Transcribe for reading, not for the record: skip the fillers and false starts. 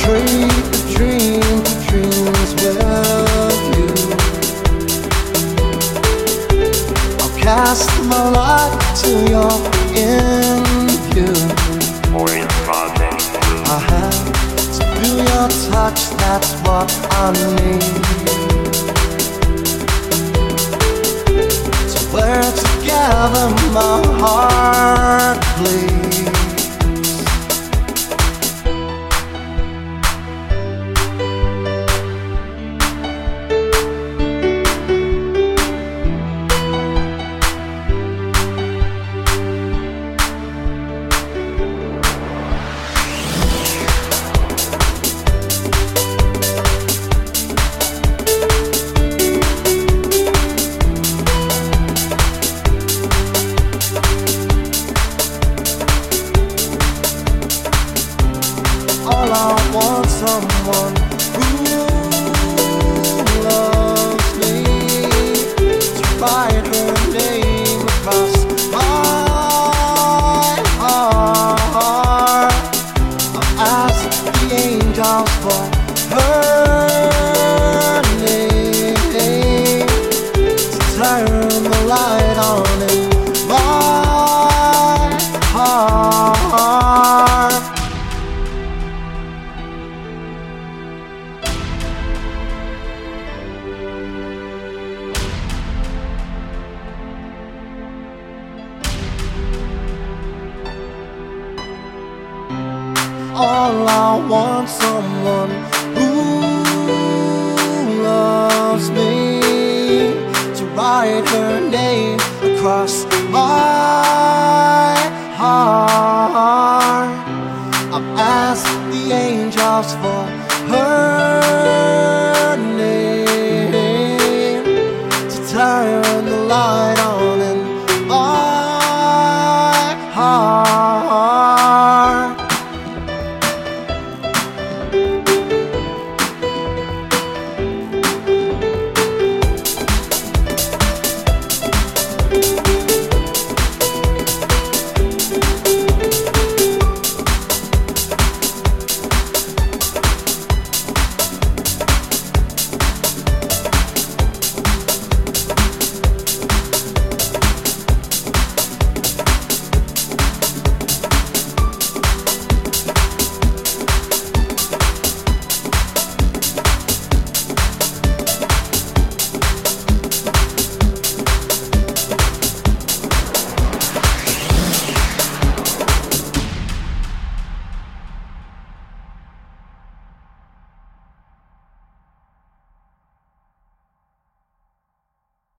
dreams with you. I'll cast my light till you're in view. I have to feel your touch, that's what I need. So we're together, my heart bleeds. All I want, someone who loves me, to write her name across my heart. I'll ask the angels for her name, to turn the light on in my heart. All I want, someone who loves me, to write her name across my heart. I've asked the angels for her name, to turn the light